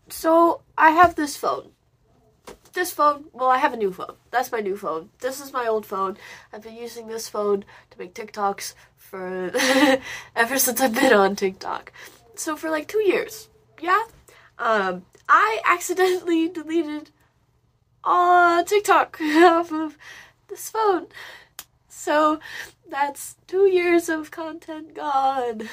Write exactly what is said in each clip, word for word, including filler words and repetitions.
So I have this phone. This phone, well, I have a new phone. That's my new phone. This is my old phone. I've been using this phone to make TikToks for ever since I've been on TikTok. So for like two years, yeah. Um, I accidentally deleted all TikTok off of this phone. So that's two years of content gone.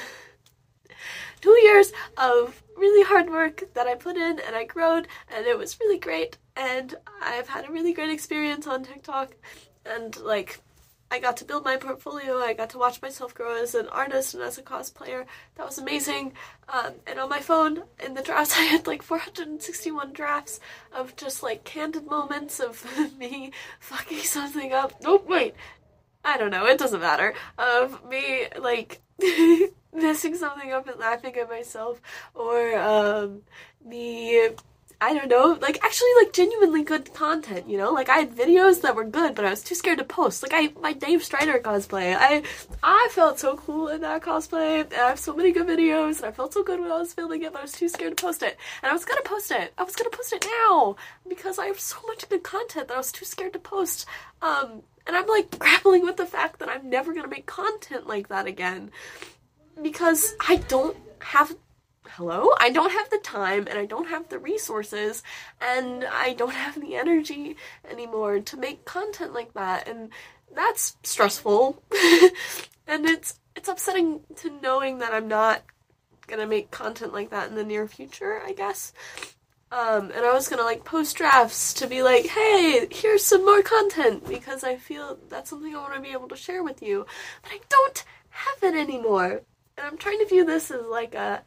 Two years of really hard work that I put in and I growed, and it was really great, and I've had a really great experience on TikTok, and like I got to build my portfolio, I got to watch myself grow as an artist and as a cosplayer. That was amazing. Um, and on my phone, in the drafts, I had like four hundred sixty-one drafts of just like candid moments of me fucking something up. Oh wait, I don't know, it doesn't matter. Of me like messing something up and laughing at myself, or um me, I don't know, like actually like genuinely good content, you know? Like I had videos that were good, but I was too scared to post. Like I my Dave Strider cosplay. I I felt so cool in that cosplay, and I have so many good videos, and I felt so good when I was filming it, but I was too scared to post it. And I was gonna post it. I was gonna post it now because I have so much good content that I was too scared to post. Um and I'm like grappling with the fact that I'm never gonna make content like that again. Because I don't have, hello? I don't have the time, and I don't have the resources, and I don't have the energy anymore to make content like that, and that's stressful. And it's it's upsetting to knowing that I'm not gonna make content like that in the near future, I guess. Um, and I was gonna like post drafts to be like, hey, here's some more content, because I feel that's something I want to be able to share with you, but I don't have it anymore. And I'm trying to view this as like a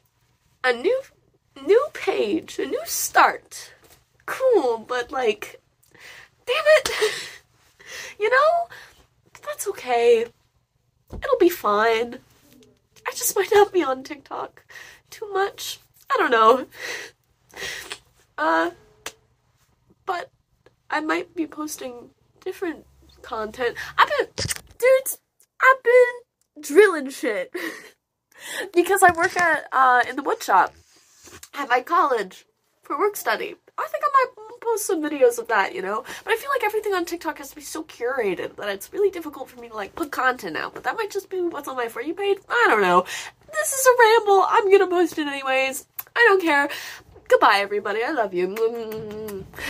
a new new page, a new start. Cool, but like, damn it. You know? That's okay. It'll be fine. I just might not be on TikTok too much. I don't know. Uh, but I might be posting different content. I've been, dudes, I've been drilling shit. Because I work at, uh, in the wood shop at my college for work study. I think I might post some videos of that, you know? But I feel like everything on TikTok has to be so curated that it's really difficult for me to, like, put content out. But that might just be what's on my For You page. I don't know. This is a ramble. I'm gonna post it anyways. I don't care. Goodbye, everybody. I love you.